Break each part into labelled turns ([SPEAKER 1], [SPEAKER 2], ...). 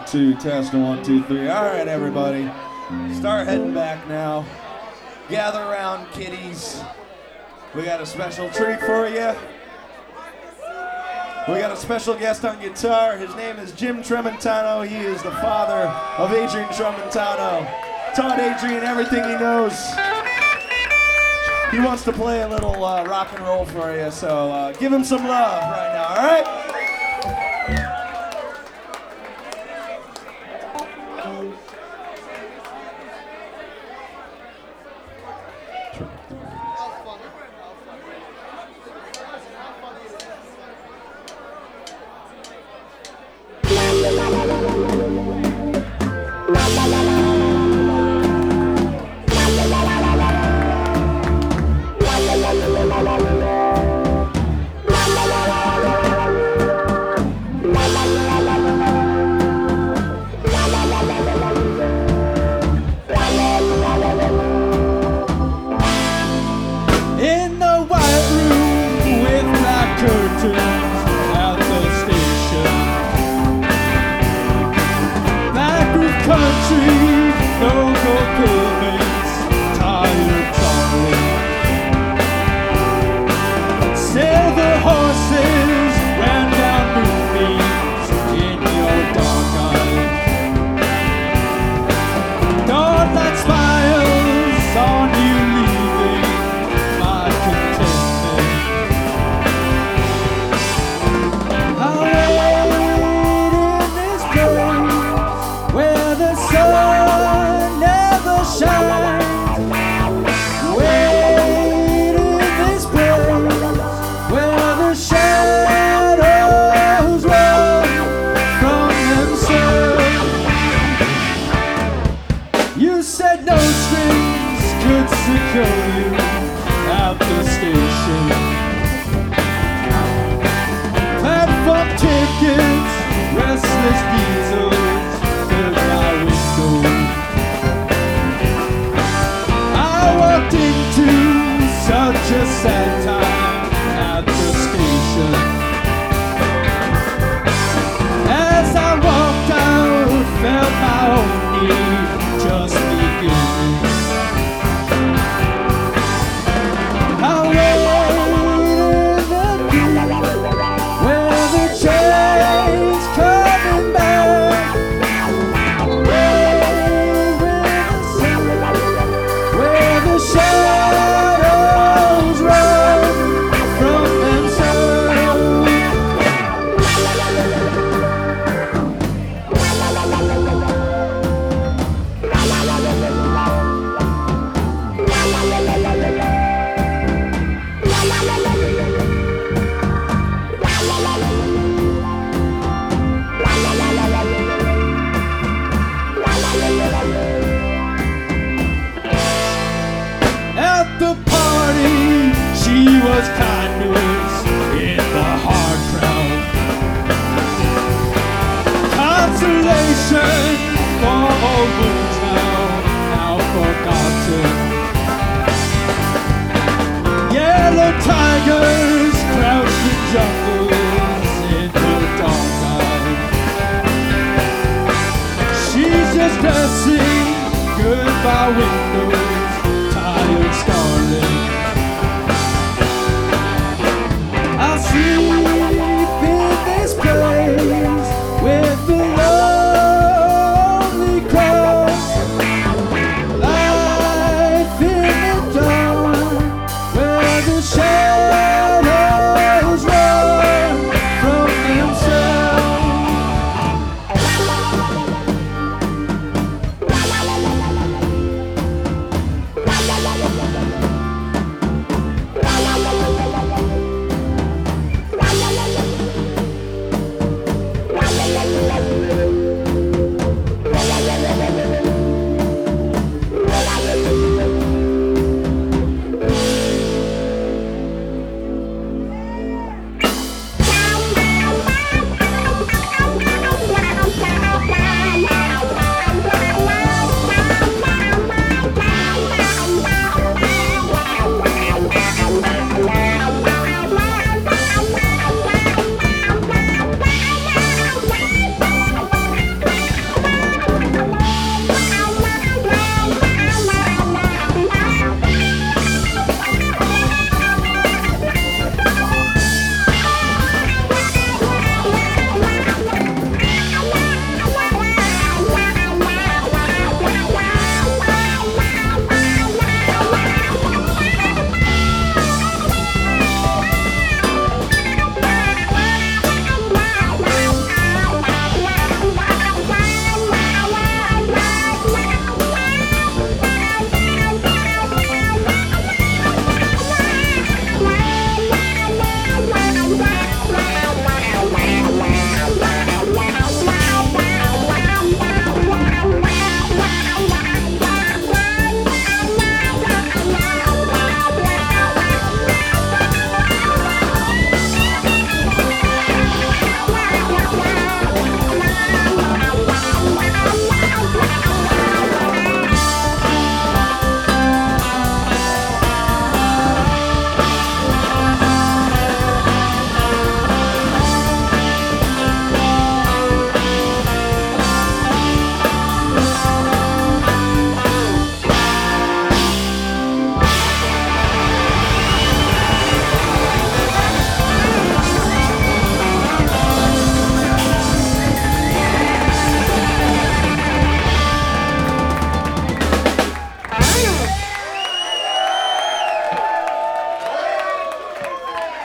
[SPEAKER 1] 2, testing 1, 2, 3. All right, everybody, start heading back now. Gather around, kiddies. We got a special treat for you. We got a special guest on guitar. His name is Jim Tremontano. He is the father of Adrian Tremontano. Taught Adrian everything he knows. He wants to play a little rock and roll for you, so give him some love right now, all right?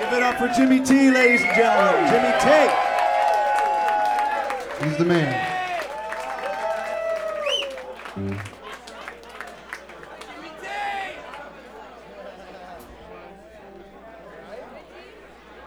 [SPEAKER 1] Give it up for Jimmy T, ladies and gentlemen. Jimmy T.
[SPEAKER 2] He's the man.